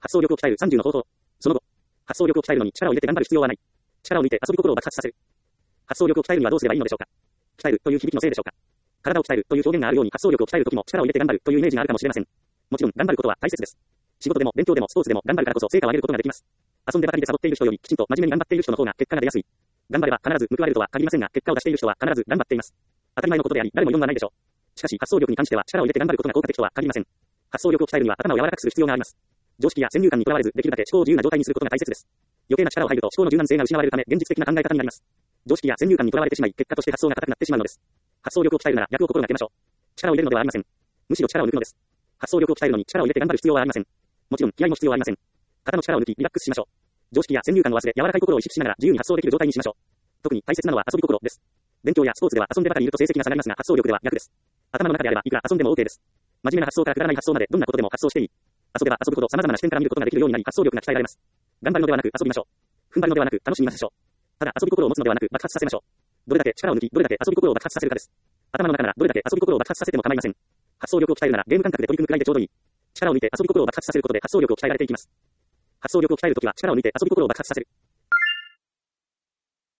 発想力を鍛える30の方法。その後、発想力を鍛えるのに力を入れて頑張る必要はない。力を抜いて遊び心を爆発させる。発想力を鍛えるにはどうすればいいのでしょうか。鍛えるという響きのせいでしょうか。体を鍛えるという表現があるように発想力を鍛えるときも力を入れて頑張るというイメージがあるかもしれません。もちろん頑張ることは大切です。仕事でも勉強でもスポーツでも頑張るからこそ成果を上げることができます。遊んでばかりでサボっている人よりきちんと真面目に頑張っている人の方が結果が出やすい。頑張れば必ず報われるとは限りませんが、結果を出している人は必ず頑張っています。当たり前のことであり、誰も異論はないでしょう。しかし発想力に関しては力を入れて頑張ることが効果的とは限りません。発想力を鍛えるには頭を柔らかくする必要があります。常識や先入観にとらわれず、できるだけ思考を自由な状態にすることが大切です。余計な力を入ると思考の柔軟性が失われるため、現実的な考え方になります。常識や先入観にとらわれてしまい、結果として発想が硬くなってしまうのです。発想力を鍛えるなら逆を心がけましょう。力を入れるのではありません。むしろ力を抜くのです。発想力を鍛えるのに力を入れて頑張る必要はありません。もちろん気合も必要はありません。肩の力を抜きリラックスしましょう。常識や先入観を忘れ、柔らかい心を意識しながら自由に発想できる状態にしましょう。特に大切なのは遊び心です。勉強やスポーツでは遊んでばかりいると成績が下がりますが、発想力では逆です。頭の中であればいくら遊んでも OK です。真面目な発想からくだらない発想までどんなことでも発想していい。遊べば遊ぶほど様々な視点から見ることができるようになり発想力が鍛えられます。頑張るのではなく遊びましょう。踏ん張るのではなく楽しみましょう。ただ遊び心を持つのではなく爆発させましょう。どれだけ力を抜き、どれだけ遊び心を爆発させるかです。頭の中ならどれだけ遊び心を爆発させても構いません。発想力を鍛えるならゲーム感覚で取り組むくらいでちょうどいい。力を抜いて遊び心を爆発させることで発想力を鍛えられていきます。発想力を鍛えるときは力を抜いて遊び心を爆発させる。